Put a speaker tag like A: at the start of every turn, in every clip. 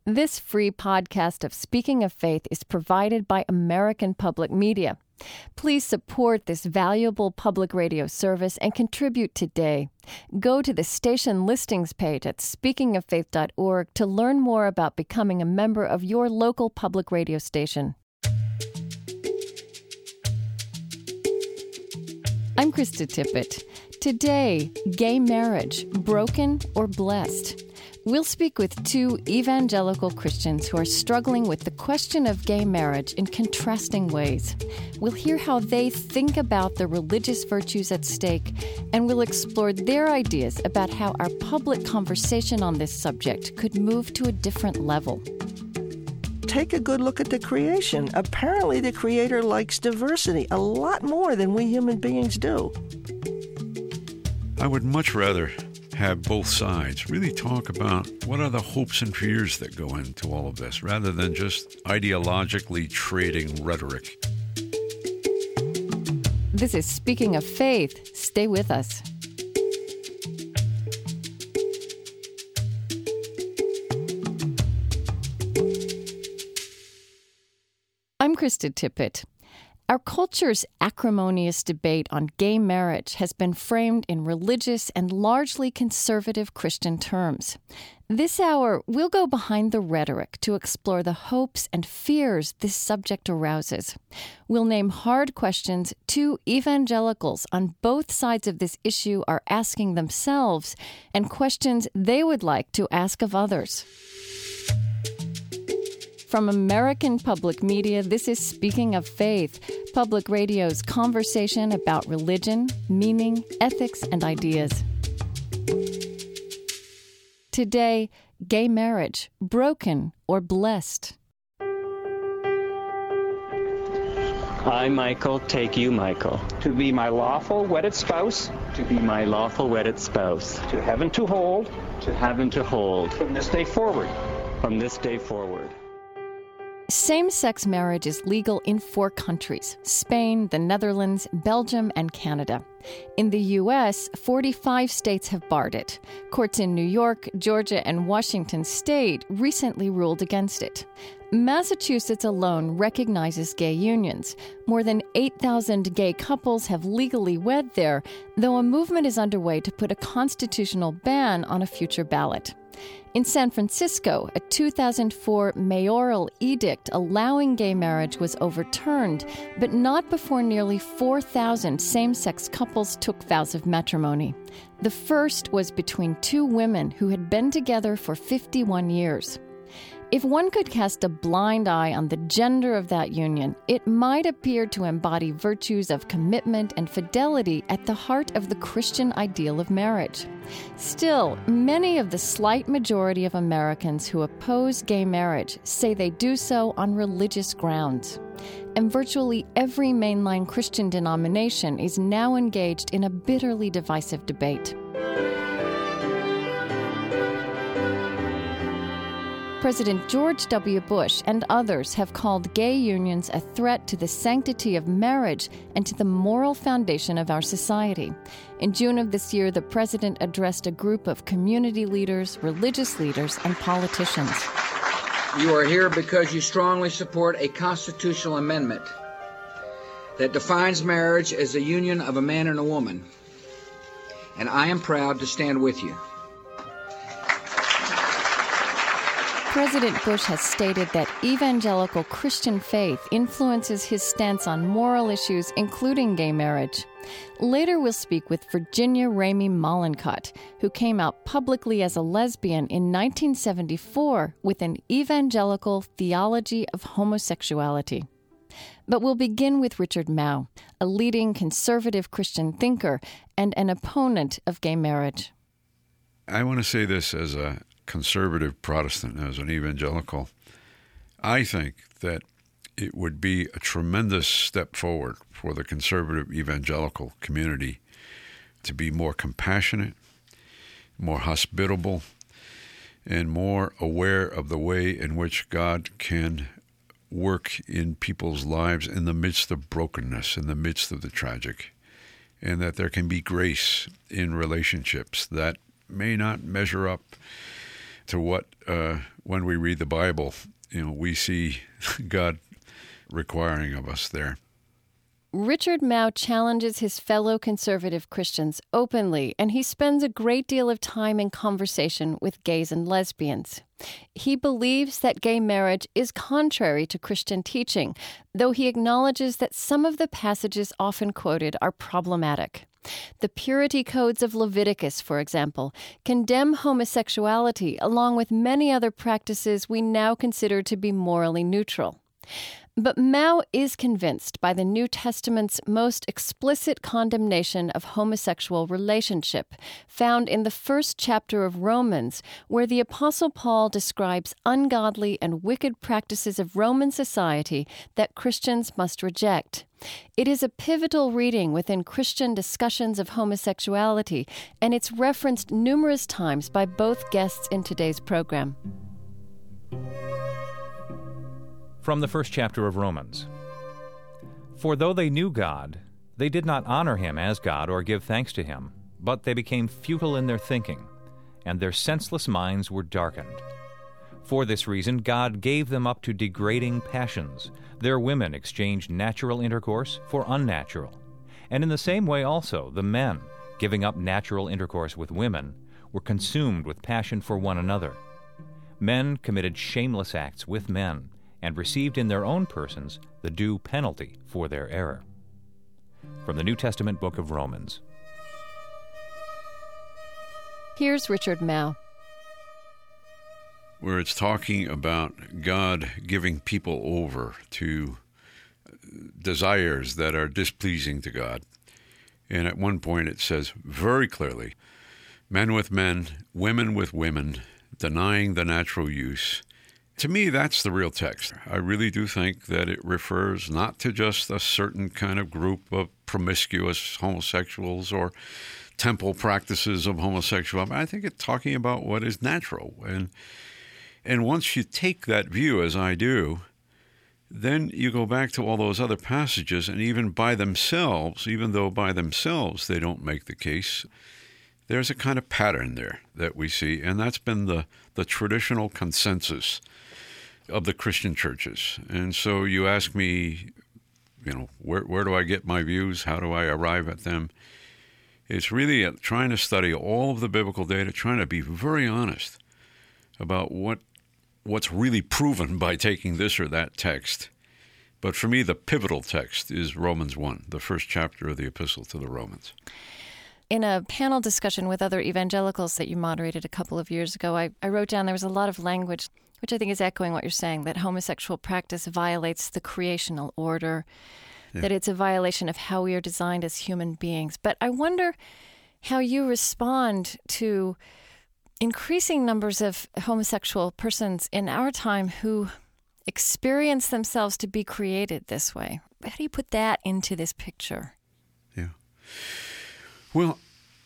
A: This free podcast of Speaking of Faith is provided by American Public Media. Please support this valuable public radio service and contribute today. Go to the station listings page at speakingoffaith.org to learn more about becoming a member of your local public radio station. I'm Krista Tippett. Today, gay marriage, broken or blessed? We'll speak with two evangelical Christians who are struggling with the question of gay marriage in contrasting ways. We'll hear how they think about the religious virtues at stake, and we'll explore their ideas about how our public conversation on this subject could move to a different level.
B: Take a good look at the creation. Apparently, the Creator likes diversity a lot more than we human beings do.
C: I would much rather have both sides really talk about what are the hopes and fears that go into all of this, rather than just ideologically trading rhetoric.
A: This is Speaking of Faith. Stay with us. I'm Krista Tippett. Our culture's acrimonious debate on gay marriage has been framed in religious and largely conservative Christian terms. This hour, we'll go behind the rhetoric to explore the hopes and fears this subject arouses. We'll name hard questions two evangelicals on both sides of this issue are asking themselves, and questions they would like to ask of others. From American Public Media, this is Speaking of Faith, public radio's conversation about religion, meaning, ethics, and ideas. Today, gay marriage, broken or blessed?
D: I, Michael, take you, Michael,
E: to be my lawful wedded spouse,
D: to be my lawful wedded spouse,
E: to have and to hold,
D: from
E: this day forward.
A: Same-sex marriage is legal in 4 countries: Spain, the Netherlands, Belgium, and Canada. In the U.S., 45 states have barred it. Courts in New York, Georgia, and Washington state recently ruled against it. Massachusetts alone recognizes gay unions. More than 8,000 gay couples have legally wed there, though a movement is underway to put a constitutional ban on a future ballot. In San Francisco, a 2004 mayoral edict allowing gay marriage was overturned, but not before nearly 4,000 same-sex couples took vows of matrimony. The first was between 2 women who had been together for 51 years. If one could cast a blind eye on the gender of that union, it might appear to embody virtues of commitment and fidelity at the heart of the Christian ideal of marriage. Still, many of the slight majority of Americans who oppose gay marriage say they do so on religious grounds. And virtually every mainline Christian denomination is now engaged in a bitterly divisive debate. President George W. Bush and others have called gay unions a threat to the sanctity of marriage and to the moral foundation of our society. In June of this year, the president addressed a group of community leaders, religious leaders, and politicians.
F: You are here because you strongly support a constitutional amendment that defines marriage as a union of a man and a woman. And I am proud to stand with you.
A: President Bush has stated that evangelical Christian faith influences his stance on moral issues, including gay marriage. Later, we'll speak with Virginia Ramey Mollenkott, who came out publicly as a lesbian in 1974 with an evangelical theology of homosexuality. But we'll begin with Richard Mouw, a leading conservative Christian thinker and an opponent of gay marriage.
C: I want to say this as a conservative Protestant, as an evangelical. I think that it would be a tremendous step forward for the conservative evangelical community to be more compassionate, more hospitable, and more aware of the way in which God can work in people's lives in the midst of brokenness, in the midst of the tragic, and that there can be grace in relationships that may not measure up to what, when we read the Bible, we see God requiring of us there.
A: Richard Mouw challenges his fellow conservative Christians openly, and he spends a great deal of time in conversation with gays and lesbians. He believes that gay marriage is contrary to Christian teaching, though he acknowledges that some of the passages often quoted are problematic. The purity codes of Leviticus, for example, condemn homosexuality along with many other practices we now consider to be morally neutral. But Mouw is convinced by the New Testament's most explicit condemnation of homosexual relationship, found in the first chapter of Romans, where the Apostle Paul describes ungodly and wicked practices of Roman society that Christians must reject. It is a pivotal reading within Christian discussions of homosexuality, and it's referenced numerous times by both guests in today's program.
G: From the first chapter of Romans. For though they knew God, they did not honor him as God or give thanks to him, but they became futile in their thinking, and their senseless minds were darkened. For this reason God gave them up to degrading passions. Their women exchanged natural intercourse for unnatural. And in the same way also the men, giving up natural intercourse with women, were consumed with passion for one another. Men committed shameless acts with men, and received in their own persons the due penalty for their error. From the New Testament book of Romans.
A: Here's Richard Mouw.
C: Where it's talking about God giving people over to desires that are displeasing to God. And at one point it says very clearly, men with men, women with women, denying the natural use. To me, that's the real text. I really do think that it refers not to just a certain kind of group of promiscuous homosexuals or temple practices of homosexuality. I think it's talking about what is natural. And once you take that view, as I do, then you go back to all those other passages, and even by themselves, even though by themselves they don't make the case, there's a kind of pattern there that we see, and that's been the traditional consensus of the Christian churches. And so you ask me, where do I get my views? How do I arrive at them? It's really trying to study all of the biblical data, trying to be very honest about what's really proven by taking this or that text. But for me, the pivotal text is Romans 1, the first chapter of the Epistle to the Romans.
A: In a panel discussion with other evangelicals that you moderated a couple of years ago, I wrote down there was a lot of language, which I think is echoing what you're saying, that homosexual practice violates the creational order, that it's a violation of how we are designed as human beings. But I wonder how you respond to increasing numbers of homosexual persons in our time who experience themselves to be created this way. How do you put that into this picture?
C: Yeah. Well,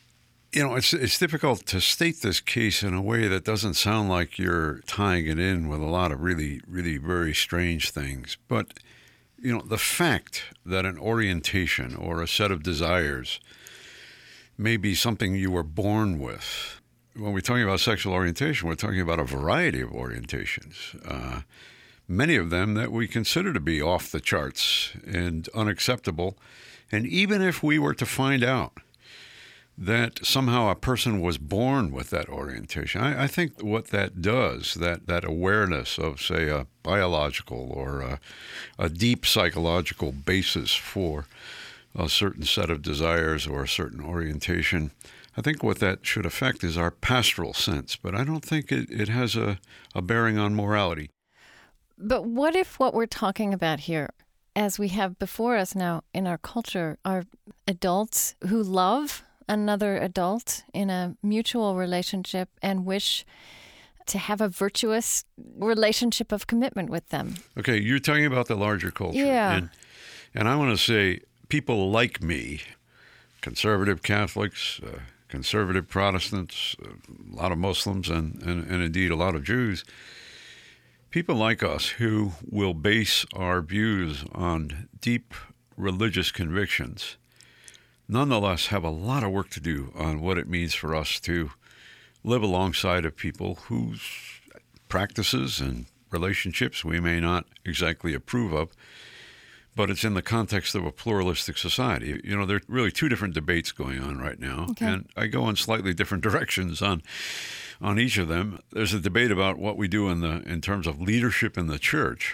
C: it's difficult to state this case in a way that doesn't sound like you're tying it in with a lot of really, really very strange things. But, the fact that an orientation or a set of desires may be something you were born with. When we're talking about sexual orientation, we're talking about a variety of orientations. Many of them that we consider to be off the charts and unacceptable. And even if we were to find out that somehow a person was born with that orientation, I think what that does, that awareness of, say, a biological or a deep psychological basis for a certain set of desires or a certain orientation, I think what that should affect is our pastoral sense. But I don't think it has a bearing on morality.
A: But what if what we're talking about here, as we have before us now in our culture, are adults who love another adult in a mutual relationship and wish to have a virtuous relationship of commitment with them? Okay,
C: you're talking about the larger culture.
A: Yeah.
C: And I want to say people like me, conservative Catholics, conservative Protestants, a lot of Muslims, and indeed a lot of Jews, people like us who will base our views on deep religious convictions nonetheless have a lot of work to do on what it means for us to live alongside of people whose practices and relationships we may not exactly approve of, but it's in the context of a pluralistic society. You know, there are really two different debates going on right now, and I go in slightly different directions on each of them. There's a debate about what we do in terms of leadership in the church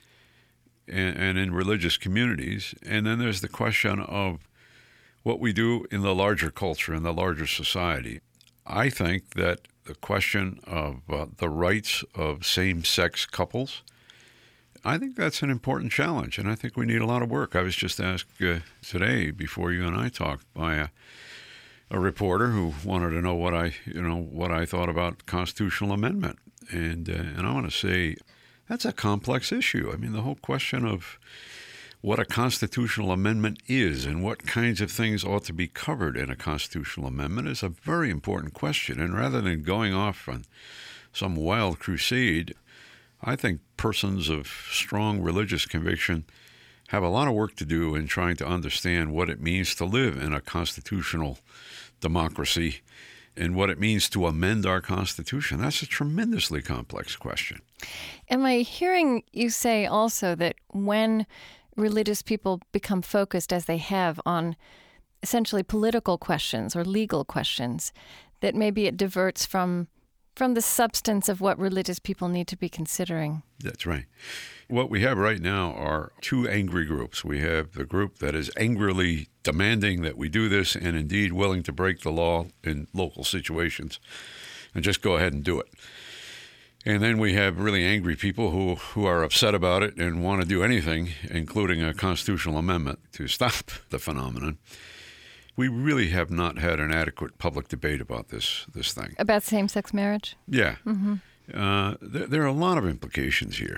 C: and in religious communities, and then there's the question of what we do in the larger culture, in the larger society. I think that the question of the rights of same-sex couples, I think that's an important challenge, and I think we need a lot of work. I was just asked today, before you and I talked, by a reporter who wanted to know what I thought about constitutional amendment, and I want to say that's a complex issue. I mean, the whole question of what a constitutional amendment is and what kinds of things ought to be covered in a constitutional amendment is a very important question. And rather than going off on some wild crusade, I think persons of strong religious conviction have a lot of work to do in trying to understand what it means to live in a constitutional democracy and what it means to amend our Constitution. That's a tremendously complex question.
A: Am I hearing you say also that when religious people become focused, as they have, on essentially political questions or legal questions, that maybe it diverts from the substance of what religious people need to be considering?
C: That's right. What we have right now are two angry groups. We have the group that is angrily demanding that we do this and indeed willing to break the law in local situations and just go ahead and do it. And then we have really angry people who are upset about it and want to do anything, including a constitutional amendment, to stop the phenomenon. We really have not had an adequate public debate about this thing.
A: About same-sex marriage?
C: Yeah. Mm-hmm. There are a lot of implications here.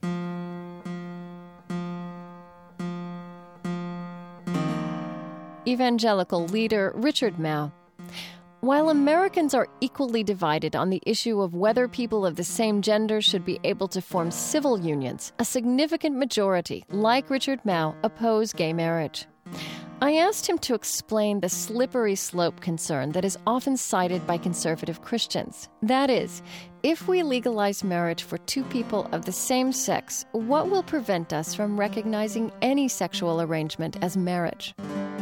A: Evangelical leader Richard Mouw. While Americans are equally divided on the issue of whether people of the same gender should be able to form civil unions, a significant majority, like Richard Mouw, oppose gay marriage. I asked him to explain the slippery slope concern that is often cited by conservative Christians. That is, if we legalize marriage for two people of the same sex, what will prevent us from recognizing any sexual arrangement as marriage?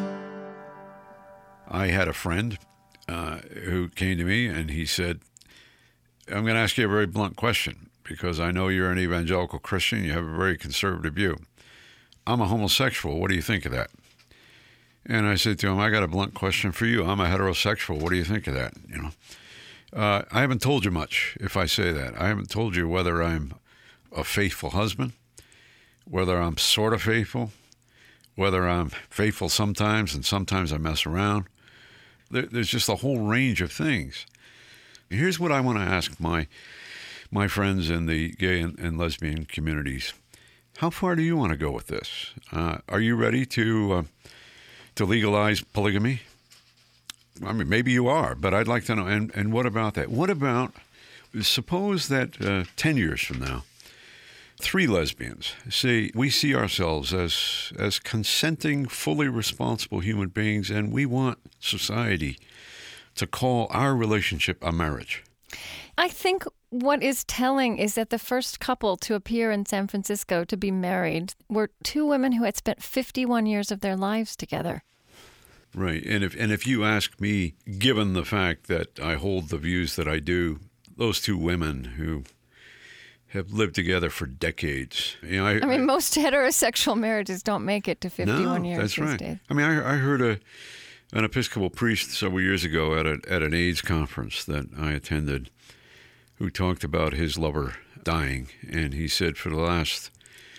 C: I had a friend who came to me and he said, I'm going to ask you a very blunt question because I know you're an evangelical Christian. You have a very conservative view. I'm a homosexual. What do you think of that? And I said to him, I got a blunt question for you. I'm a heterosexual. What do you think of that? You know, I haven't told you much if I say that. I haven't told you whether I'm a faithful husband, whether I'm sort of faithful, whether I'm faithful sometimes and sometimes I mess around. There's just a whole range of things. Here's what I want to ask my friends in the gay and lesbian communities. How far do you want to go with this? Are you ready to legalize polygamy? I mean, maybe you are, but I'd like to know. And what about that? What about, suppose that 10 years from now, 3 lesbians say, we see ourselves as consenting, fully responsible human beings, and we want society to call our relationship a marriage.
A: I think what is telling is that the first couple to appear in San Francisco to be married were 2 women who had spent 51 years of their lives together.
C: Right. And if you ask me, given the fact that I hold the views that I do, those 2 women who have lived together for decades. You know, I mean,
A: most heterosexual marriages don't make it to 51 years
C: that's
A: these
C: right.
A: days.
C: I mean, I heard an Episcopal priest several years ago at an AIDS conference that I attended who talked about his lover dying. And he said for the last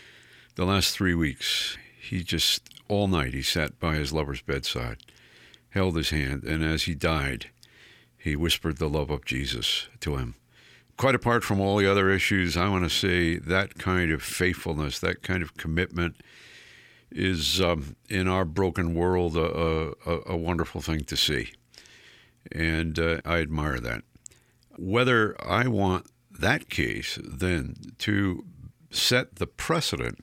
C: 3 weeks, he just, all night, he sat by his lover's bedside, held his hand, and as he died, he whispered the love of Jesus to him. Quite apart from all the other issues, I want to say that kind of faithfulness, that kind of commitment is, in our broken world, a wonderful thing to see. And I admire that. Whether I want that case then to set the precedent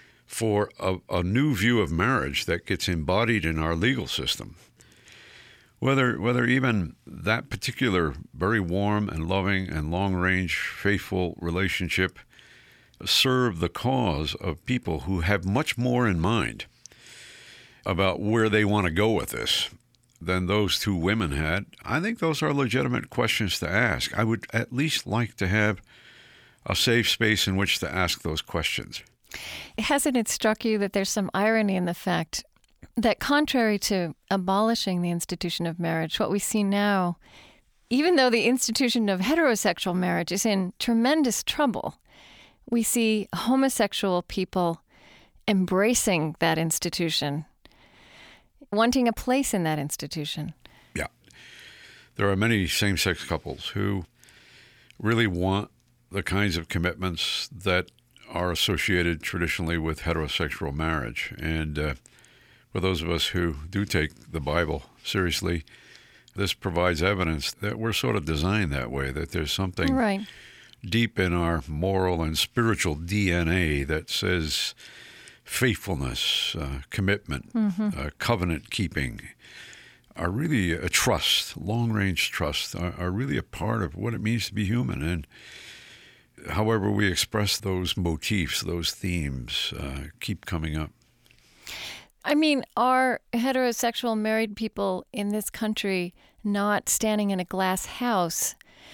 C: for a new view of marriage that gets embodied in our legal system, whether even that particular very warm and loving and long-range faithful relationship serve the cause of people who have much more in mind about where they want to go with this than those two women had. I think those are legitimate questions to ask. I would at least like to have a safe space in which to ask those questions.
A: Hasn't it struck you that there's some irony in the fact that contrary to abolishing the institution of marriage, what we see now, even though the institution of heterosexual marriage is in tremendous trouble, we see homosexual people embracing that institution, wanting a place in that institution.
C: Yeah. There are many same-sex couples who really want the kinds of commitments that are associated traditionally with heterosexual marriage. And for those of us who do take the Bible seriously, this provides evidence that we're sort of designed that way, that there's something
A: right
C: deep in our moral and spiritual DNA that says faithfulness, commitment, covenant keeping are really a trust, long-range trust, are really a part of what it means to be human. And however we express those motifs, those themes, keep coming up.
A: I mean, are heterosexual married people in this country not standing in a glass house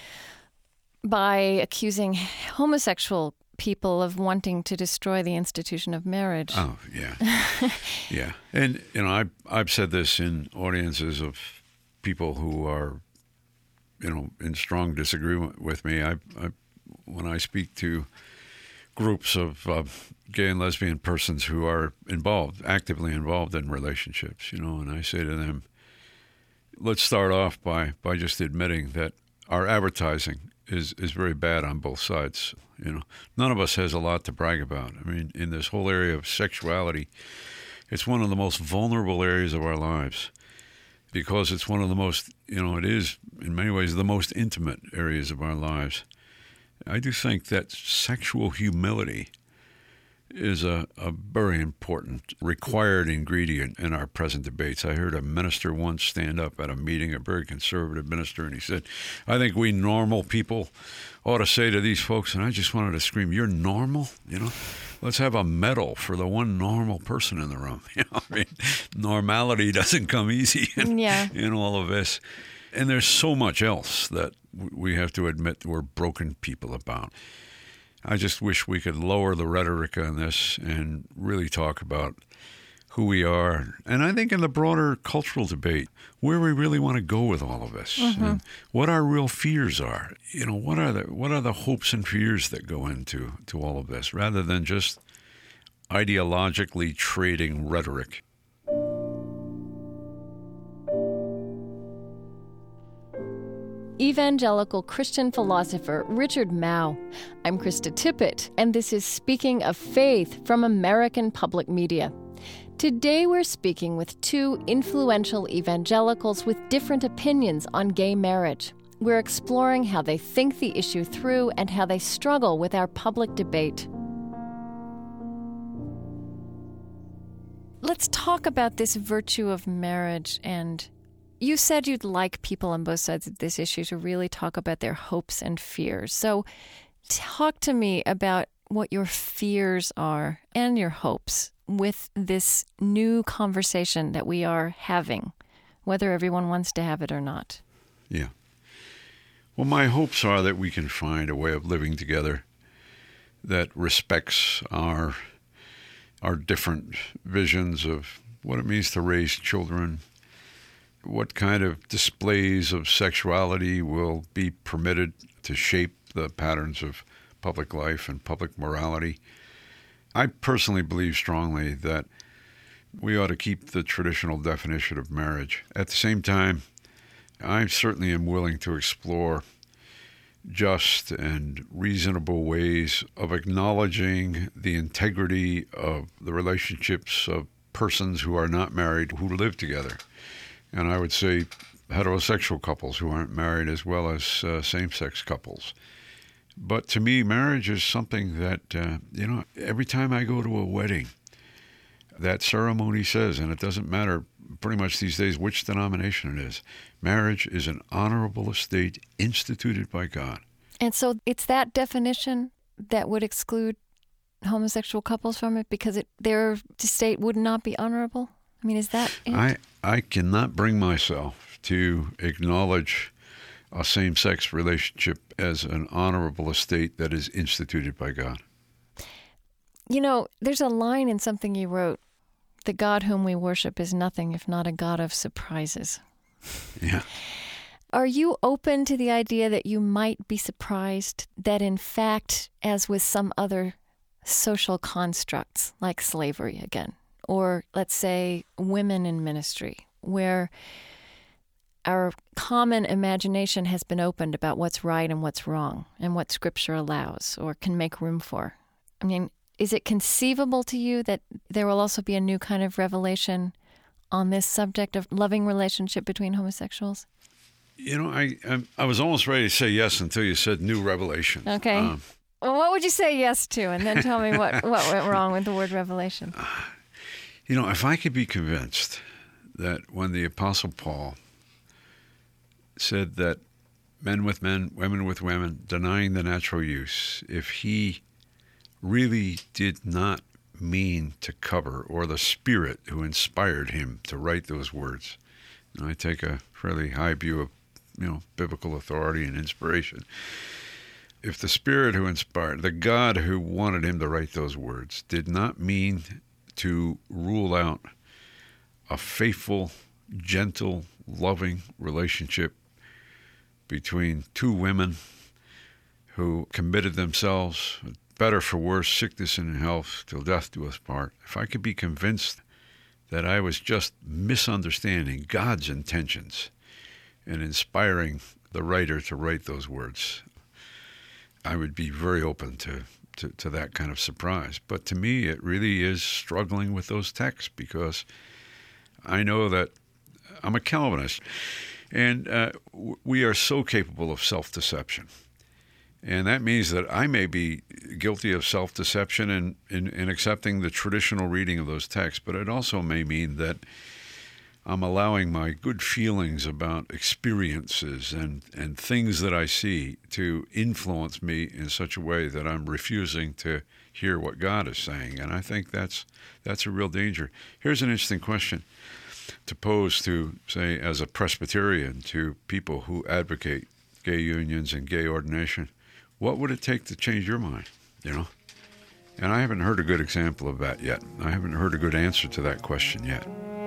A: by accusing homosexual people of wanting to destroy the institution of marriage?
C: Oh, yeah. Yeah. And, I've said this in audiences of people who are, in strong disagreement with me. When I speak to groups of gay and lesbian persons who are actively involved in relationships, and I say to them, let's start off by just admitting that our advertising is very bad on both sides. None of us has a lot to brag about. I mean, in this whole area of sexuality, it's one of the most vulnerable areas of our lives because it's one of the most, it is in many ways the most intimate areas of our lives. I do think that sexual humility is a very important required ingredient in our present debates. I heard a minister once stand up at a meeting, a very conservative minister, and he said, I think we normal people ought to say to these folks, and I just wanted to scream, you're normal? Let's have a medal for the one normal person in the room. Normality doesn't come easy in all of this. And there's so much else that we have to admit we're broken people about. I just wish we could lower the rhetoric on this and really talk about who we are. And I think in the broader cultural debate, where we really want to go with all of this, and what our real fears are. What are the hopes and fears that go into all of this, rather than just ideologically trading rhetoric.
A: Evangelical Christian philosopher Richard Mouw. I'm Krista Tippett, and this is Speaking of Faith from American Public Media. Today we're speaking with two influential evangelicals with different opinions on gay marriage. We're exploring how they think the issue through and how they struggle with our public debate. Let's talk about this virtue of marriage. And you said you'd like people on both sides of this issue to really talk about their hopes and fears. So talk to me about what your fears are and your hopes with this new conversation that we are having, whether everyone wants to have it or not.
C: Yeah. Well, my hopes are that we can find a way of living together that respects our different visions of what it means to raise children, what kind of displays of sexuality will be permitted to shape the patterns of public life and public morality. I personally believe strongly that we ought to keep the traditional definition of marriage. At the same time, I certainly am willing to explore just and reasonable ways of acknowledging the integrity of the relationships of persons who are not married, who live together. And I would say heterosexual couples who aren't married as well as same-sex couples. But to me, marriage is something that, every time I go to a wedding, that ceremony says, and it doesn't matter pretty much these days which denomination it is, marriage is an honorable estate instituted by God.
A: And so it's that definition that would exclude homosexual couples from it because their estate would not be honorable? I mean, is that it?
C: I cannot bring myself to acknowledge a same-sex relationship as an honorable estate that is instituted by God.
A: You know, there's a line in something you wrote, the God whom we worship is nothing if not a God of surprises.
C: Yeah.
A: Are you open to the idea that you might be surprised that, in fact, as with some other social constructs, like slavery again, or let's say women in ministry, where our common imagination has been opened about what's right and what's wrong and what Scripture allows or can make room for? I mean, is it conceivable to you that there will also be a new kind of revelation on this subject of loving relationship between homosexuals?
C: You know, I was almost ready to say yes until you said new revelation.
A: Okay. Well, what would you say yes to? And then tell me what went wrong with the word revelation.
C: You know, if I could be convinced that when the Apostle Paul said that men with men, women with women, denying the natural use, if he really did not mean to cover, or the Spirit who inspired him to write those words, and I take a fairly high view of, biblical authority and inspiration. If the Spirit who inspired, the God who wanted him to write those words, did not mean to rule out a faithful, gentle, loving relationship between two women who committed themselves, better for worse, sickness and health, till death do us part, if I could be convinced that I was just misunderstanding God's intentions and inspiring the writer to write those words, I would be very open to that kind of surprise. But to me, it really is struggling with those texts, because I know that I'm a Calvinist, and we are so capable of self-deception. And that means that I may be guilty of self-deception in accepting the traditional reading of those texts, but it also may mean that I'm allowing my good feelings about experiences and things that I see to influence me in such a way that I'm refusing to hear what God is saying. And I think that's a real danger. Here's an interesting question to pose to, say, as a Presbyterian, to people who advocate gay unions and gay ordination. What would it take to change your mind, And I haven't heard a good example of that yet. I haven't heard a good answer to that question yet.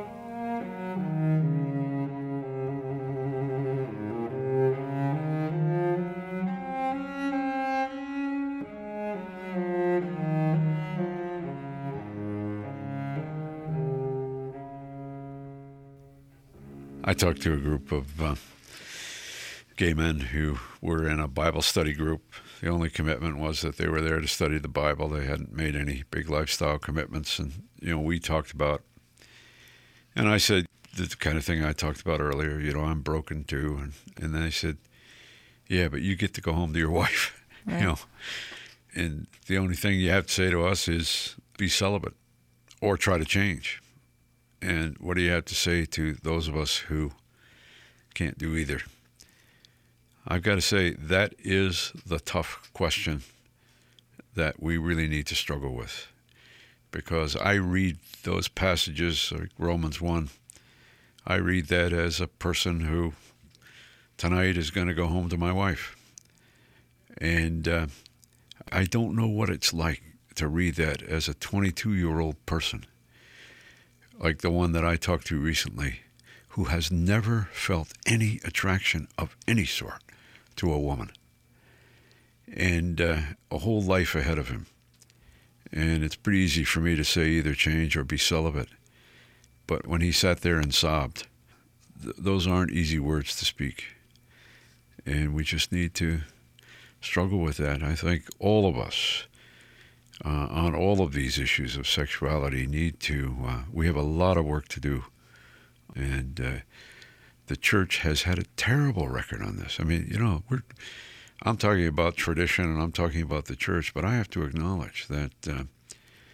C: I talked to a group of gay men who were in a Bible study group. The only commitment was that they were there to study the Bible. They hadn't made any big lifestyle commitments. And, we talked about, and I said the kind of thing I talked about earlier, I'm broken too. And then they said, yeah, but you get to go home to your wife,
A: right.
C: And the only thing you have to say to us is be celibate or try to change. And what do you have to say to those of us who can't do either? I've got to say, that is the tough question that we really need to struggle with. Because I read those passages, like Romans 1, I read that as a person who tonight is going to go home to my wife. And I don't know what it's like to read that as a 22-year-old person, like the one that I talked to recently, who has never felt any attraction of any sort to a woman, and a whole life ahead of him. And it's pretty easy for me to say either change or be celibate. But when he sat there and sobbed, those aren't easy words to speak. And we just need to struggle with that. I think all of us, on all of these issues of sexuality, need to, we have a lot of work to do. And the church has had a terrible record on this. I mean, I'm talking about tradition and I'm talking about the church, but I have to acknowledge that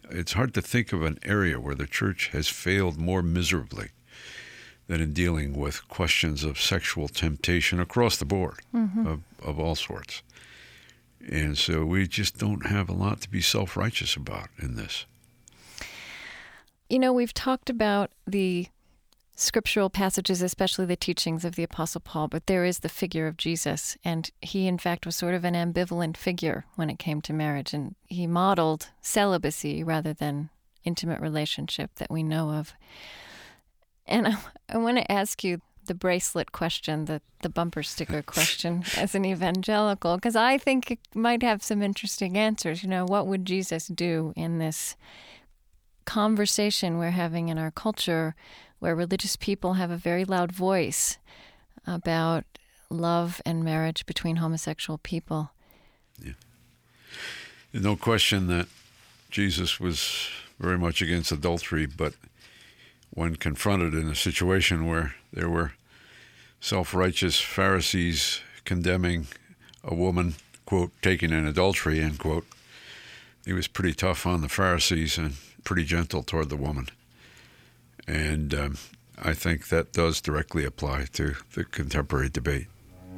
C: It's hard to think of an area where the church has failed more miserably than in dealing with questions of sexual temptation across the board, of all sorts. And so we just don't have a lot to be self-righteous about in this.
A: You know, we've talked about the scriptural passages, especially the teachings of the Apostle Paul, but there is the figure of Jesus, and he, in fact, was sort of an ambivalent figure when it came to marriage, and he modeled celibacy rather than intimate relationship that we know of. And I want to ask you the bracelet question, the bumper sticker question as an evangelical, because I think it might have some interesting answers. You know, what would Jesus do in this conversation we're having in our culture where religious people have a very loud voice about love and marriage between homosexual people?
C: Yeah. There's no question that Jesus was very much against adultery, but when confronted in a situation where there were self-righteous Pharisees condemning a woman, quote, taken in adultery, end quote, he was pretty tough on the Pharisees and pretty gentle toward the woman. And I think that does directly apply to the contemporary debate.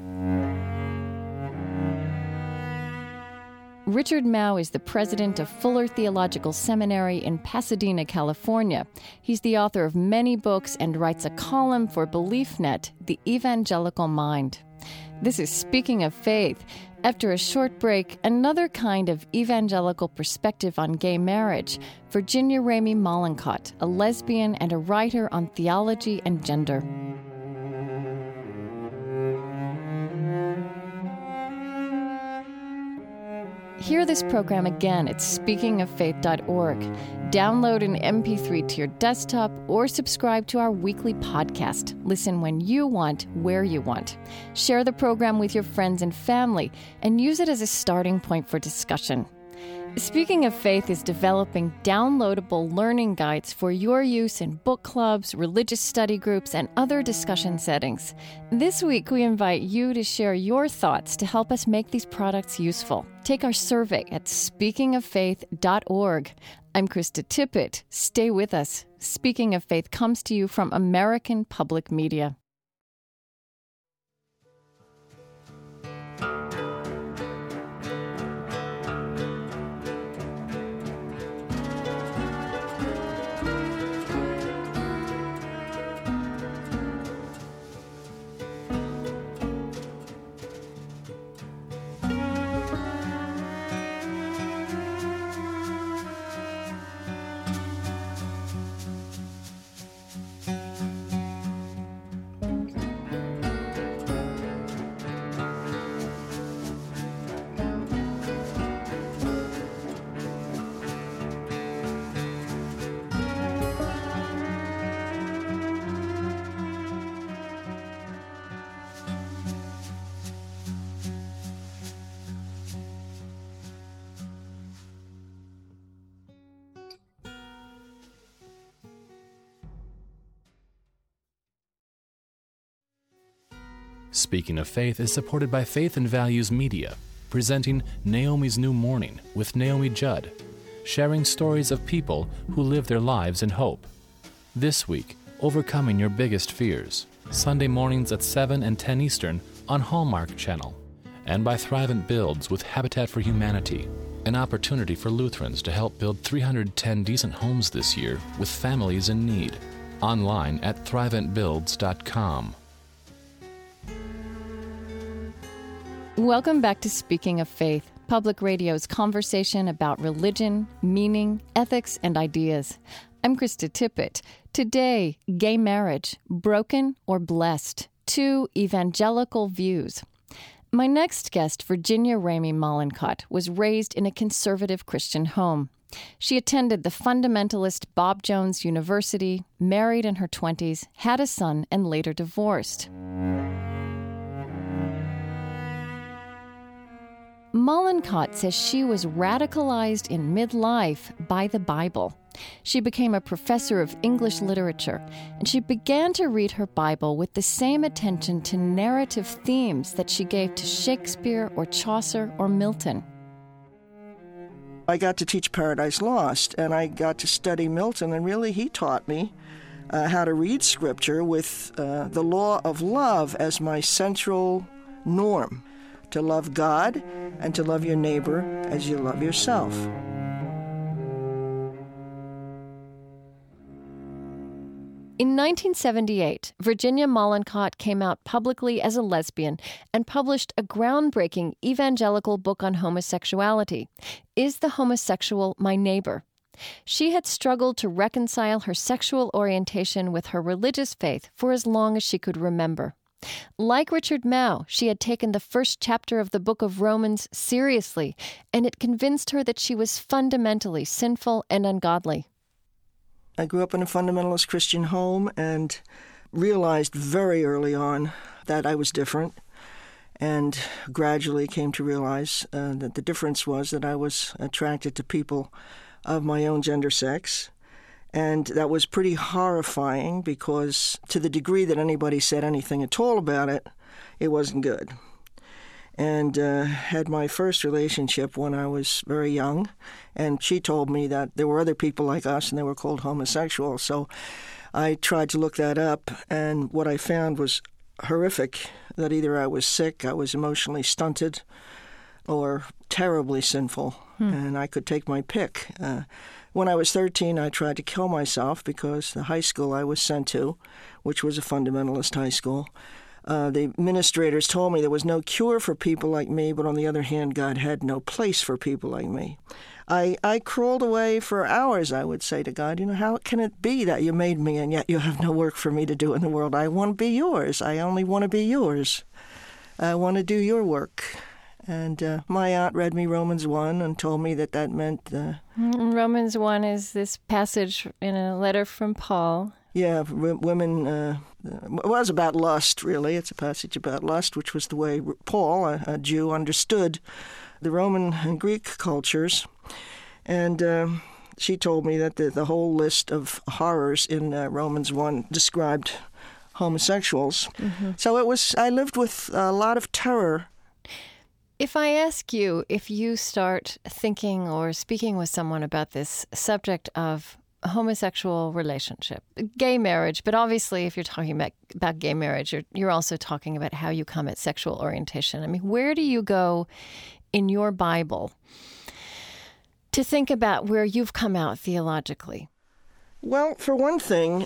A: Richard Mouw is the president of Fuller Theological Seminary in Pasadena, California. He's the author of many books and writes a column for BeliefNet, The Evangelical Mind. This is Speaking of Faith. After a short break, another kind of evangelical perspective on gay marriage. Virginia Ramey Mollenkott, a lesbian and a writer on theology and gender. Hear this program again at speakingoffaith.org. Download an MP3 to your desktop or subscribe to our weekly podcast. Listen when you want, where you want. Share the program with your friends and family and use it as a starting point for discussion. Speaking of Faith is developing downloadable learning guides for your use in book clubs, religious study groups, and other discussion settings. This week, we invite you to share your thoughts to help us make these products useful. Take our survey at speakingoffaith.org. I'm Krista Tippett. Stay with us. Speaking of Faith comes to you from American Public Media.
H: Speaking of Faith is supported by Faith and Values Media, presenting Naomi's New Morning with Naomi Judd, sharing stories of people who live their lives in hope. This week, Overcoming Your Biggest Fears, Sunday mornings at 7 and 10 Eastern on Hallmark Channel, and by Thrivent Builds with Habitat for Humanity, an opportunity for Lutherans to help build 310 decent homes this year with families in need. Online at thriventbuilds.com.
A: Welcome back to Speaking of Faith, Public Radio's conversation about religion, meaning, ethics, and ideas. I'm Krista Tippett. Today, gay marriage, broken or blessed? Two evangelical views. My next guest, Virginia Ramey Mollenkott, was raised in a conservative Christian home. She attended the fundamentalist Bob Jones University, married in her 20s, had a son, and later divorced. Mollenkott says she was radicalized in midlife by the Bible. She became a professor of English literature, and she began to read her Bible with the same attention to narrative themes that she gave to Shakespeare or Chaucer or Milton.
B: I got to teach Paradise Lost, and I got to study Milton, and really he taught me how to read Scripture with the law of love as my central norm, to love God and to love your neighbor as you love yourself.
A: In 1978, Virginia Mollenkott came out publicly as a lesbian and published a groundbreaking evangelical book on homosexuality, Is the Homosexual My Neighbor? She had struggled to reconcile her sexual orientation with her religious faith for as long as she could remember. Like Richard Mouw, she had taken the first chapter of the book of Romans seriously, and it convinced her that she was fundamentally sinful and ungodly.
B: I grew up in a fundamentalist Christian home and realized very early on that I was different, and gradually came to realize that the difference was that I was attracted to people of my own gender sex. And that was pretty horrifying because to the degree that anybody said anything at all about it, it wasn't good. And had my first relationship when I was very young, and she told me that there were other people like us and they were called homosexuals. So I tried to look that up, and what I found was horrific, that either I was sick, I was emotionally stunted, or terribly sinful, and I could take my pick. When I was 13, I tried to kill myself because the high school I was sent to, which was a fundamentalist high school, the administrators told me there was no cure for people like me, but on the other hand, God had no place for people like me. I crawled away for hours, I would say to God, how can it be that you made me and yet you have no work for me to do in the world? I want to be yours. I only want to be yours. I want to do your work. And my aunt read me Romans 1 and told me that meant...
A: Romans 1 is this passage in a letter from Paul.
B: Yeah, women, it was about lust, really. It's a passage about lust, which was the way Paul, a Jew, understood the Roman and Greek cultures. And she told me that the whole list of horrors in Romans 1 described homosexuals. Mm-hmm. So I lived with a lot of terror.
A: If I ask you, if you start thinking or speaking with someone about this subject of homosexual relationship, gay marriage, but obviously if you're talking about gay marriage, you're also talking about how you come at sexual orientation. I mean, where do you go in your Bible to think about where you've come out theologically?
B: Well, for one thing,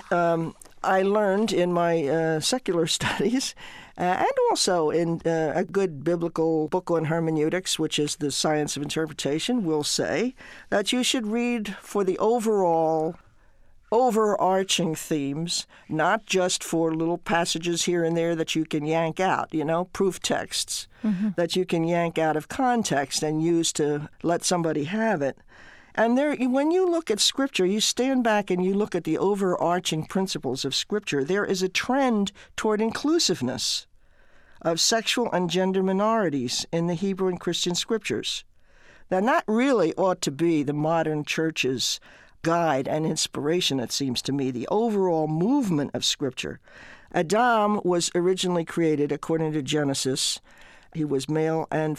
B: I learned in my secular studies and also in a good biblical book on hermeneutics, which is the science of interpretation, will say that you should read for the overall overarching themes, not just for little passages here and there that you can yank out, proof texts that you can yank out of context and use to let somebody have it. And when you look at Scripture, you stand back and you look at the overarching principles of Scripture, there is a trend toward inclusiveness of sexual and gender minorities in the Hebrew and Christian Scriptures. Now, that really ought to be the modern church's guide and inspiration, it seems to me, the overall movement of Scripture. Adam was originally created, according to Genesis. It was male and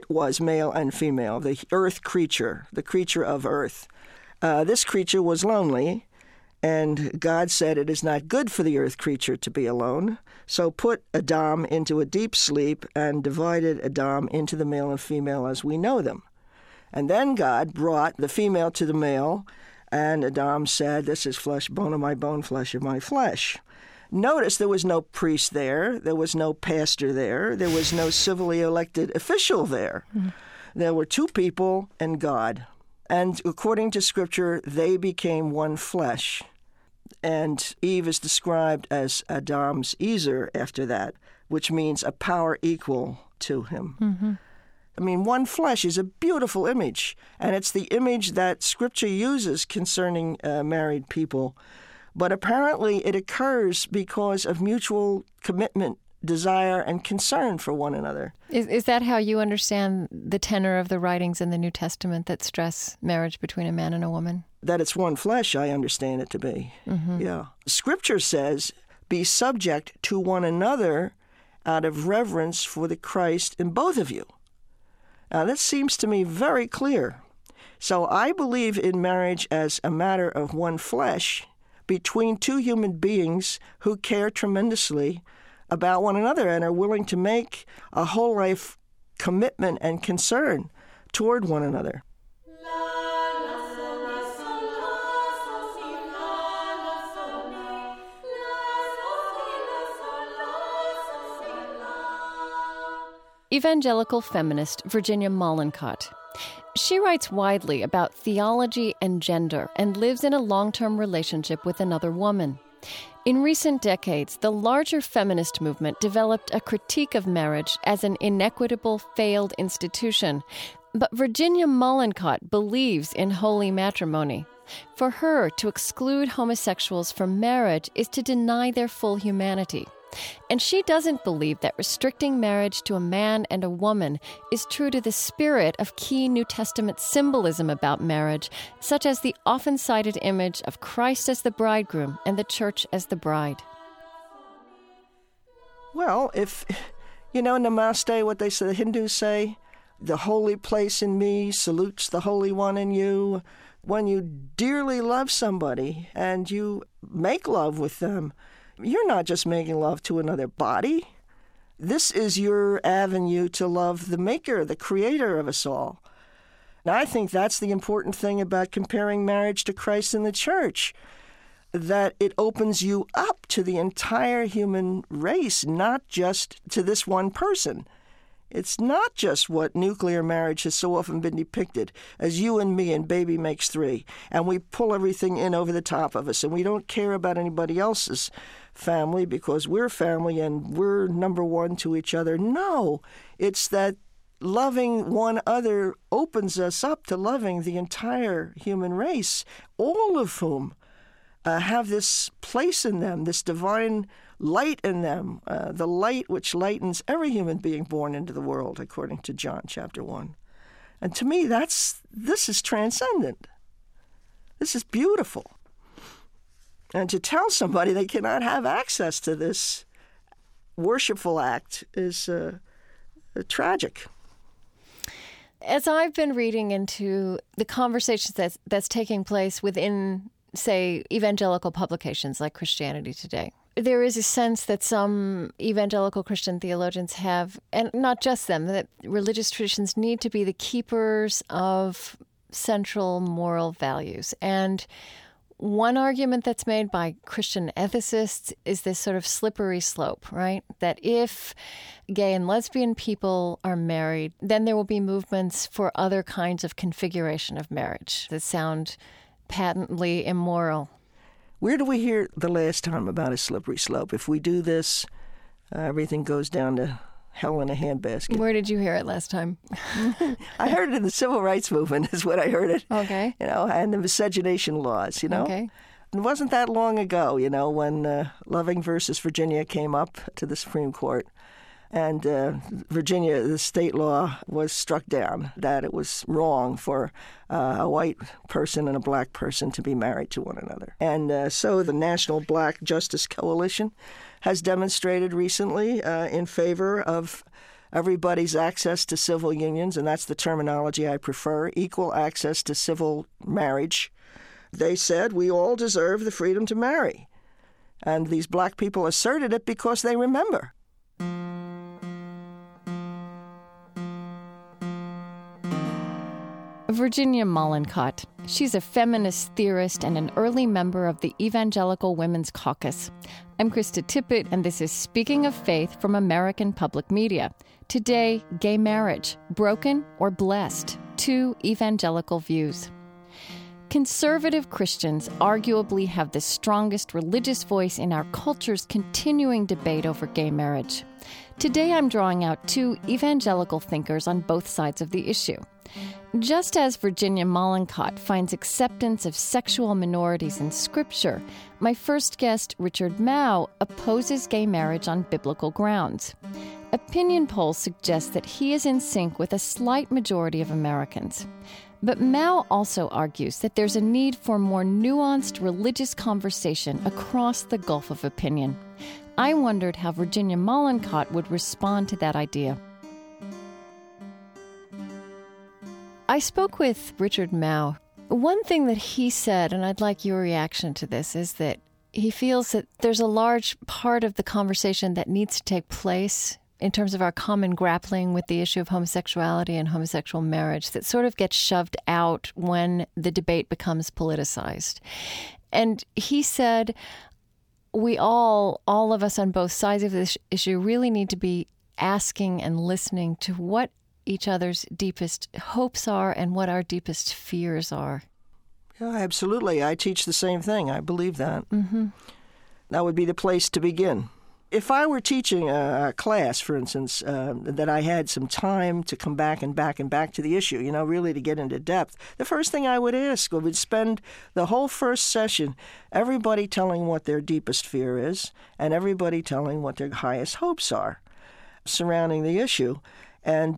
B: female, the earth creature, the creature of earth. This creature was lonely, and God said it is not good for the earth creature to be alone, so put Adam into a deep sleep and divided Adam into the male and female as we know them. And then God brought the female to the male, and Adam said, "This is flesh, bone of my bone, flesh of my flesh." Notice there was no priest there. There was no pastor there. There was no civilly elected official there. There were two people and God. And according to Scripture, they became one flesh. And Eve is described as Adam's Ezer after that, which means a power equal to him. Mm-hmm. I mean, one flesh is a beautiful image, and it's the image that Scripture uses concerning married people. But apparently it occurs because of mutual commitment, desire, and concern for one another.
A: Is that how you understand the tenor of the writings in the New Testament that stress marriage between a man and a woman?
B: That it's one flesh, I understand it to be. Mm-hmm. Yeah. Scripture says, be subject to one another out of reverence for the Christ in both of you. Now, that seems to me very clear. So I believe in marriage as a matter of one flesh between two human beings who care tremendously about one another and are willing to make a whole life commitment and concern toward one another.
A: Evangelical feminist Virginia Mollenkott. She writes widely about theology and gender and lives in a long-term relationship with another woman. In recent decades, the larger feminist movement developed a critique of marriage as an inequitable, failed institution. But Virginia Mollenkott believes in holy matrimony. For her, to exclude homosexuals from marriage is to deny their full humanity. And she doesn't believe that restricting marriage to a man and a woman is true to the spirit of key New Testament symbolism about marriage, such as the often cited image of Christ as the bridegroom and the church as the bride.
B: Well, if, namaste, what the Hindus say, the holy place in me salutes the Holy One in you. When you dearly love somebody and you make love with them, you're not just making love to another body. This is your avenue to love the maker, the creator of us all. And I think that's the important thing about comparing marriage to Christ and the church, that it opens you up to the entire human race, not just to this one person. It's not just what nuclear marriage has so often been depicted as you and me and baby makes three, and we pull everything in over the top of us, and we don't care about anybody else's family because we're family and we're number one to each other. No, it's that loving one other opens us up to loving the entire human race, all of whom have this place in them, this divine light in them, the light which lightens every human being born into the world, according to John chapter 1. And to me, this is transcendent. This is beautiful. And to tell somebody they cannot have access to this worshipful act is tragic.
A: As I've been reading into the conversations that's taking place within, say, evangelical publications like Christianity Today, there is a sense that some evangelical Christian theologians have, and not just them, that religious traditions need to be the keepers of central moral values. And one argument that's made by Christian ethicists is this sort of slippery slope, right? That if gay and lesbian people are married, then there will be movements for other kinds of configuration of marriage that sound patently immoral.
B: Where do we hear the last time about a slippery slope? If we do this, everything goes down to hell in a handbasket.
A: Where did you hear it last time?
B: I heard it in the civil rights movement is what I heard it.
A: Okay.
B: And the miscegenation laws,
A: Okay.
B: It wasn't that long ago, when Loving versus Virginia came up to the Supreme Court. And Virginia, the state law was struck down, that it was wrong for a white person and a black person to be married to one another. And so the National Black Justice Coalition has demonstrated recently in favor of everybody's access to civil unions, and that's the terminology I prefer, equal access to civil marriage. They said we all deserve the freedom to marry. And these black people asserted it because they remember.
A: Virginia Mollenkott. She's a feminist theorist and an early member of the Evangelical Women's Caucus. I'm Krista Tippett, and this is Speaking of Faith from American Public Media. Today, gay marriage, broken or blessed? Two evangelical views. Conservative Christians arguably have the strongest religious voice in our culture's continuing debate over gay marriage. Today, I'm drawing out two evangelical thinkers on both sides of the issue. Just as Virginia Mollenkott finds acceptance of sexual minorities in Scripture, my first guest, Richard Mouw, opposes gay marriage on biblical grounds. Opinion polls suggest that he is in sync with a slight majority of Americans. But Mouw also argues that there's a need for more nuanced religious conversation across the gulf of opinion. I wondered how Virginia Mollenkott would respond to that idea. I spoke with Richard Mouw. One thing that he said, and I'd like your reaction to this, is that he feels that there's a large part of the conversation that needs to take place in terms of our common grappling with the issue of homosexuality and homosexual marriage that sort of gets shoved out when the debate becomes politicized. And he said, we all of us on both sides of this issue really need to be asking and listening to what each other's deepest hopes are and what our deepest fears are.
B: Yeah, absolutely. I teach the same thing. I believe that. Mm-hmm. That would be the place to begin. If I were teaching a class, for instance, that I had some time to come back to the issue, really to get into depth, the first thing I would ask would spend the whole first session, everybody telling what their deepest fear is and everybody telling what their highest hopes are surrounding the issue. And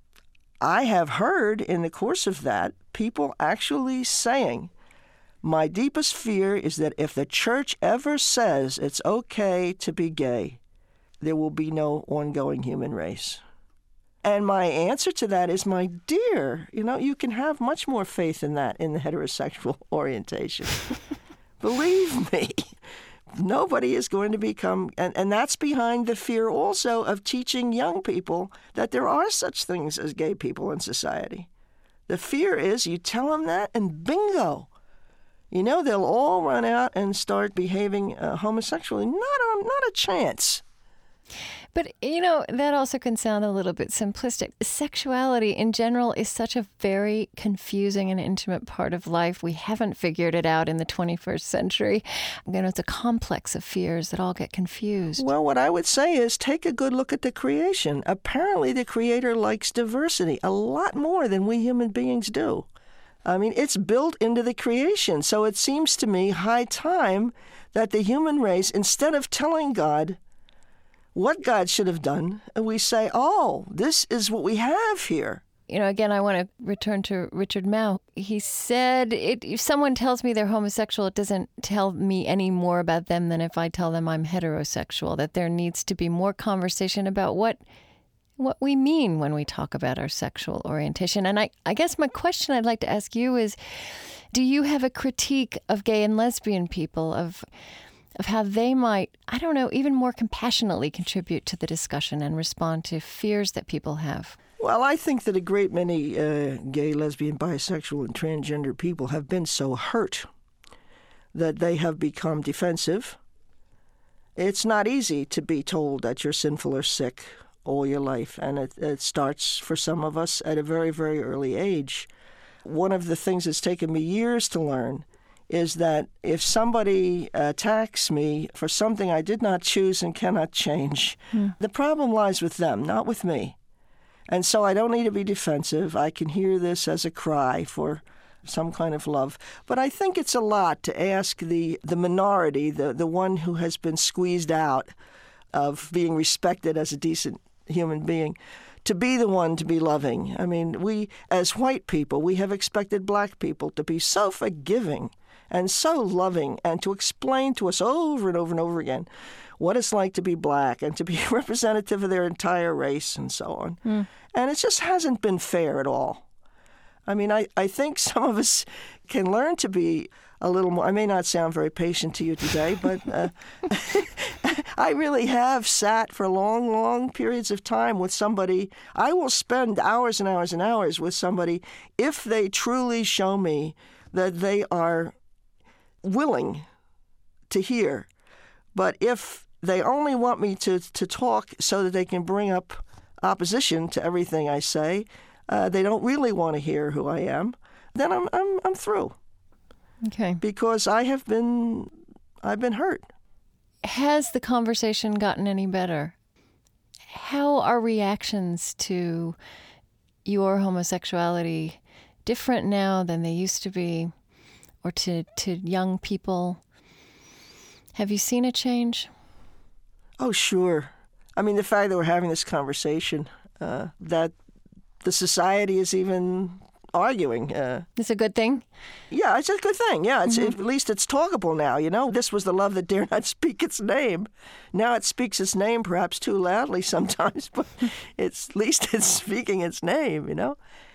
B: I have heard in the course of that people actually saying, my deepest fear is that if the church ever says it's okay to be gay, there will be no ongoing human race. And my answer to that is, my dear, you can have much more faith in that in the heterosexual orientation. Believe me, nobody is going to become, and that's behind the fear also of teaching young people that there are such things as gay people in society. The fear is you tell them that and bingo. They'll all run out and start behaving homosexually. Not a chance.
A: But, that also can sound a little bit simplistic. Sexuality in general is such a very confusing and intimate part of life. We haven't figured it out in the 21st century. It's a complex of fears that all get confused.
B: Well, what I would say is take a good look at the creation. Apparently, the Creator likes diversity a lot more than we human beings do. It's built into the creation. So it seems to me high time that the human race, instead of telling God what God should have done, we say, oh, this is what we have here.
A: Again, I want to return to Richard Mouw. He said, if someone tells me they're homosexual, it doesn't tell me any more about them than if I tell them I'm heterosexual, that there needs to be more conversation about what we mean when we talk about our sexual orientation. And I guess my question I'd like to ask you is, do you have a critique of gay and lesbian people, of how they might, even more compassionately contribute to the discussion and respond to fears that people have?
B: Well, I think that a great many gay, lesbian, bisexual, and transgender people have been so hurt that they have become defensive. It's not easy to be told that you're sinful or sick all your life, and it starts for some of us at a very, very early age. One of the things that's taken me years to learn is that if somebody attacks me for something I did not choose and cannot change, the problem lies with them, not with me. And so I don't need to be defensive. I can hear this as a cry for some kind of love. But I think it's a lot to ask the minority, the one who has been squeezed out of being respected as a decent human being, to be the one to be loving. We, as white people, we have expected black people to be so forgiving and so loving and to explain to us over and over and over again what it's like to be black and to be representative of their entire race and so on. And it just hasn't been fair at all. I think some of us can learn to be a little more. I may not sound very patient to you today, but I really have sat for long, long periods of time with somebody. I will spend hours and hours and hours with somebody if they truly show me that they are willing to hear. But if they only want me to talk so that they can bring up opposition to everything I say, they don't really want to hear who I am, then I'm through.
A: Okay.
B: Because I've been hurt.
A: Has the conversation gotten any better? How are reactions to your homosexuality different now than they used to be, or to young people? Have you seen a change?
B: Oh, sure. The fact that we're having this conversation, that the society is even arguing.
A: It's a good thing?
B: Yeah, it's a good thing. Yeah, at least it's talkable now, This was the love that dare not speak its name. Now it speaks its name perhaps too loudly sometimes, but at least it's speaking its name,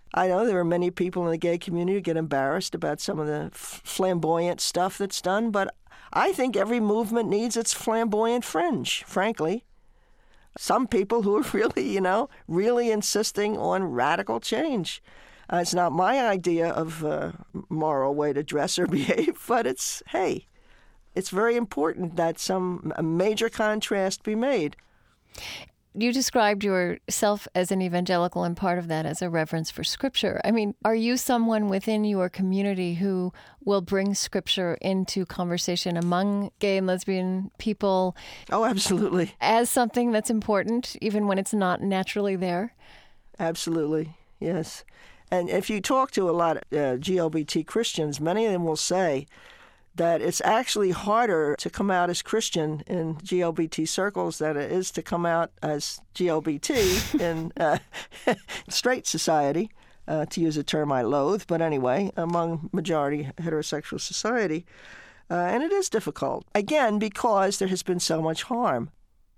B: I know there are many people in the gay community who get embarrassed about some of the flamboyant stuff that's done, but I think every movement needs its flamboyant fringe, frankly. Some people who are really, really insisting on radical change. It's not my idea of a moral way to dress or behave, but it's very important that a major contrast be made.
A: You described yourself as an evangelical, and part of that as a reverence for Scripture. I mean, are you someone within your community who will bring Scripture into conversation among gay and lesbian people?
B: Oh, absolutely.
A: As something that's important, even when it's not naturally there?
B: Absolutely, yes. And if you talk to a lot of GLBT Christians, many of them will say that it's actually harder to come out as Christian in GLBT circles than it is to come out as GLBT in straight society, to use a term I loathe, but anyway, among majority heterosexual society. And it is difficult, again, because there has been so much harm.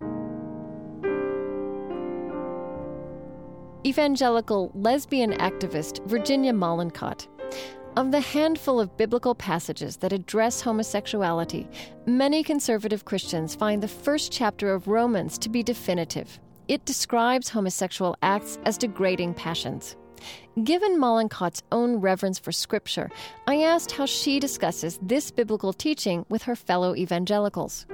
A: Evangelical lesbian activist Virginia Mollenkott. Of the handful of biblical passages that address homosexuality, many conservative Christians find the first chapter of Romans to be definitive. It describes homosexual acts as degrading passions. Given Mollenkott's own reverence for Scripture, I asked how she discusses this biblical teaching with her fellow evangelicals.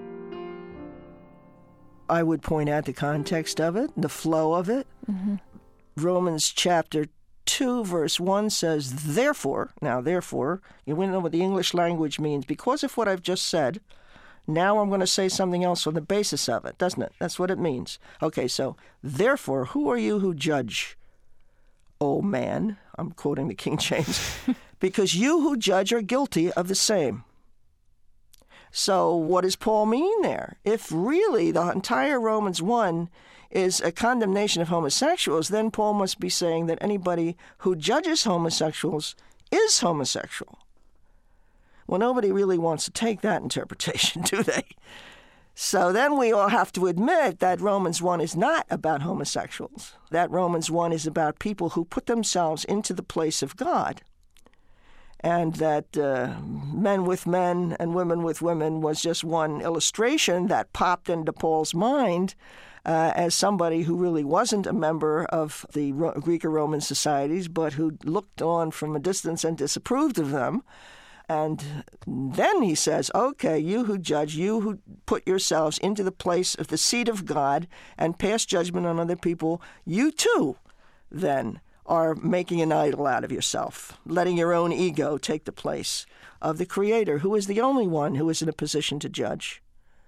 B: I would point out the context of it, the flow of it. Mm-hmm. Romans chapter 2, verse 1 says, therefore, you know what the English language means. Because of what I've just said, now I'm going to say something else on the basis of it, doesn't it? That's what it means. Okay, so, therefore, who are you who judge, O man? I'm quoting the King James. Because you who judge are guilty of the same. So what does Paul mean there? If really the entire Romans 1 is a condemnation of homosexuals, then Paul must be saying that anybody who judges homosexuals is homosexual. Well, nobody really wants to take that interpretation, do they? So then we all have to admit that Romans 1 is not about homosexuals. That Romans 1 is about people who put themselves into the place of God. And that men with men and women with women was just one illustration that popped into Paul's mind as somebody who really wasn't a member of the Greek or Roman societies, but who looked on from a distance and disapproved of them. And then he says, okay, you who judge, you who put yourselves into the place of the seat of God and pass judgment on other people, you too, then, are making an idol out of yourself, letting your own ego take the place of the Creator, who is the only one who is in a position to judge.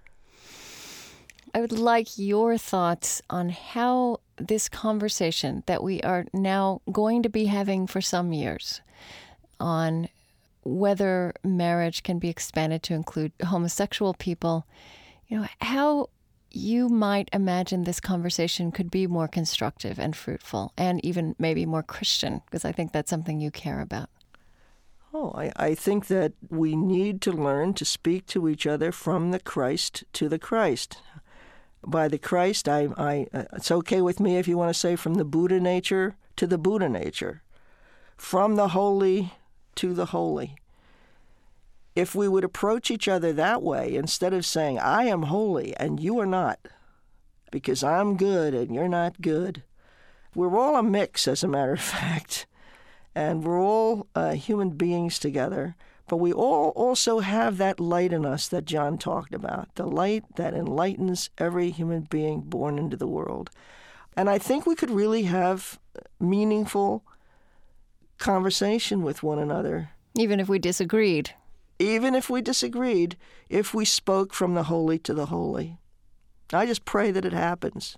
A: I would like your thoughts on how this conversation that we are now going to be having for some years on whether marriage can be expanded to include homosexual people, how you might imagine this conversation could be more constructive and fruitful and even maybe more Christian, because I think that's something you care about.
B: I think that we need to learn to speak to each other from the Christ to the Christ. By the Christ, it's okay with me if you want to say from the Buddha nature to the Buddha nature, from the holy to the holy. If we would approach each other that way, instead of saying, I am holy and you are not, because I'm good and you're not good. We're all a mix, as a matter of fact, and we're all human beings together, but we all also have that light in us that John talked about, the light that enlightens every human being born into the world. And I think we could really have meaningful conversation with one another.
A: Even if we disagreed.
B: Even if we disagreed, if we spoke from the holy to the holy. I just pray that it happens.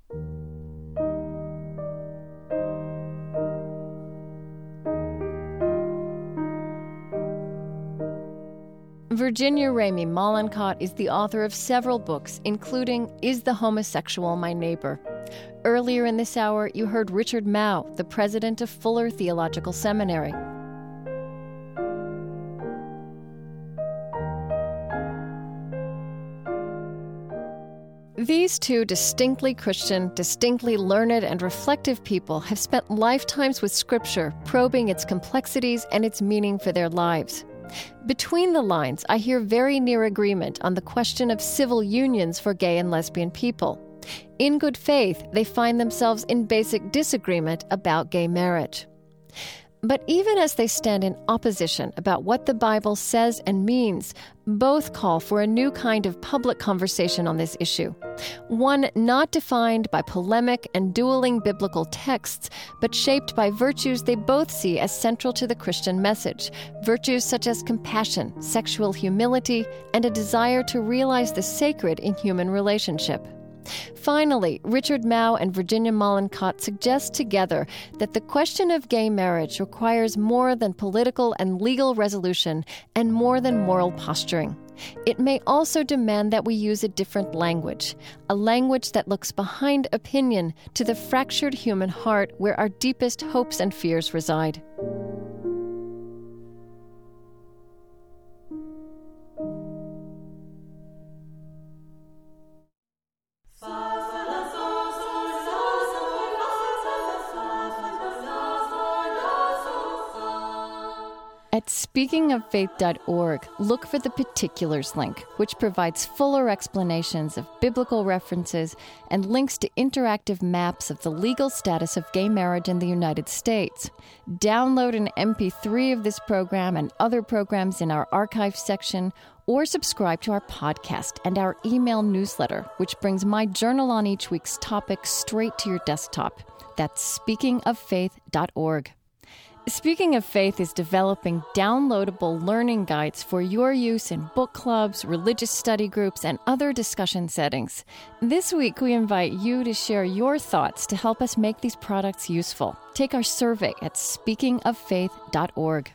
A: Virginia Ramey Mollenkott is the author of several books, including Is the Homosexual My Neighbor? Earlier in this hour, you heard Richard Mouw, the president of Fuller Theological Seminary. These two distinctly Christian, distinctly learned and reflective people have spent lifetimes with Scripture, probing its complexities and its meaning for their lives. Between the lines, I hear very near agreement on the question of civil unions for gay and lesbian people. In good faith, they find themselves in basic disagreement about gay marriage. But even as they stand in opposition about what the Bible says and means, both call for a new kind of public conversation on this issue. One not defined by polemic and dueling biblical texts, but shaped by virtues they both see as central to the Christian message. Virtues such as compassion, sexual humility, and a desire to realize the sacred in human relationship. Finally, Richard Mouw and Virginia Mollenkott suggest together that the question of gay marriage requires more than political and legal resolution and more than moral posturing. It may also demand that we use a different language, a language that looks behind opinion to the fractured human heart where our deepest hopes and fears reside. At speakingoffaith.org, look for the Particulars link, which provides fuller explanations of biblical references and links to interactive maps of the legal status of gay marriage in the United States. Download an MP3 of this program and other programs in our archive section, or subscribe to our podcast and our email newsletter, which brings my journal on each week's topic straight to your desktop. That's speakingoffaith.org. Speaking of Faith is developing downloadable learning guides for your use in book clubs, religious study groups, and other discussion settings. This week, we invite you to share your thoughts to help us make these products useful. Take our survey at speakingoffaith.org.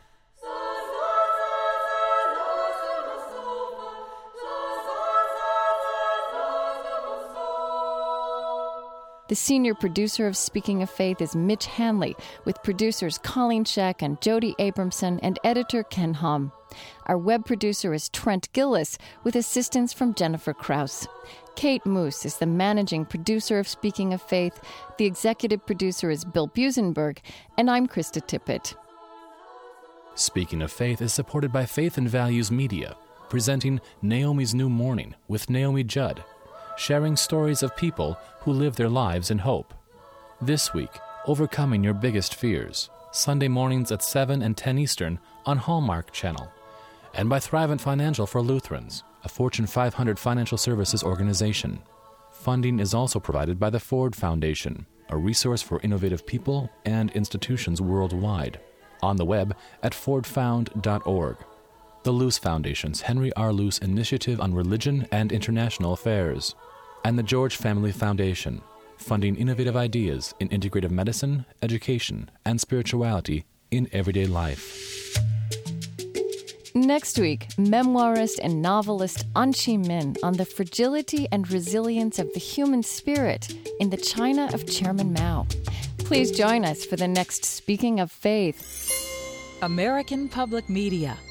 A: The senior producer of Speaking of Faith is Mitch Hanley, with producers Colleen Scheck and Jody Abramson and editor Ken Hom. Our web producer is Trent Gillis, with assistance from Jennifer Krause. Kate Moose is the managing producer of Speaking of Faith. The executive producer is Bill Busenberg, and I'm Krista Tippett.
H: Speaking of Faith is supported by Faith and Values Media, presenting Naomi's New Morning with Naomi Judd, sharing stories of people who live their lives in hope. This week, Overcoming Your Biggest Fears, Sunday mornings at 7 and 10 Eastern on Hallmark Channel, and by Thrivent Financial for Lutherans, a Fortune 500 financial services organization. Funding is also provided by the Ford Foundation, a resource for innovative people and institutions worldwide, on the web at fordfound.org. The Luce Foundation's Henry R. Luce Initiative on Religion and International Affairs, and the George Family Foundation, funding innovative ideas in integrative medicine, education, and spirituality in everyday life.
A: Next week, memoirist and novelist An Chi Min on the fragility and resilience of the human spirit in the China of Chairman Mao. Please join us for the next Speaking of Faith.
I: American Public Media.